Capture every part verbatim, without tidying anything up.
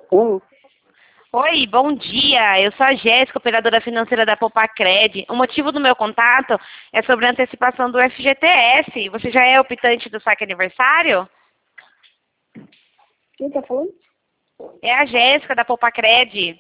Oi, Oi, bom dia. Eu sou a Jéssica, operadora financeira da Popacred. O motivo do meu contato é sobre a antecipação do F G T S. Você já é optante do saque aniversário? quem tá falando? É a Jéssica da Popacred.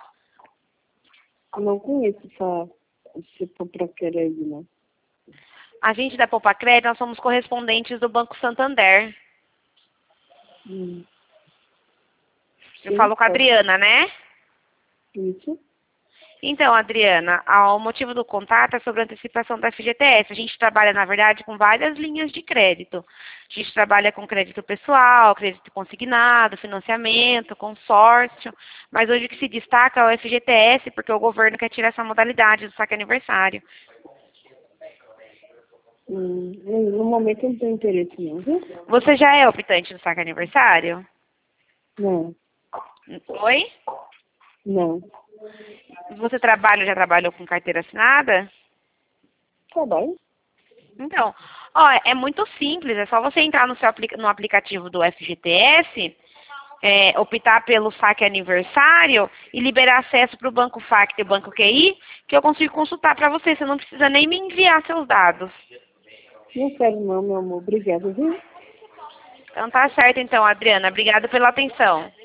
Eu não conheço essa, esse Popraquered, não. A gente da Popacred, nós somos correspondentes do Banco Santander. Hum. Eu Sim, falo com a tá. Adriana, né? Isso? Então, Adriana, ah, o motivo do contato é sobre a antecipação do F G T S. A gente trabalha, na verdade, com várias linhas de crédito. A gente trabalha com crédito pessoal, crédito consignado, financiamento, consórcio. Mas hoje o que se destaca é o F G T S, porque o governo quer tirar essa modalidade do saque aniversário. Hum, no momento eu não tenho interesse, não, viu? Você já é optante do saque aniversário? Não, Oi? não. Você trabalha, já trabalhou com carteira assinada? Trabalho? Então, ó, é muito simples, é só você entrar no seu aplica- no aplicativo do F G T S, é, optar pelo saque aniversário e liberar acesso para o Banco Facto e o Banco Q I, que eu consigo consultar para você, você não precisa nem me enviar seus dados. Não quero não, meu amor. Obrigada, viu? Então tá certo então, Adriana. Obrigada pela atenção.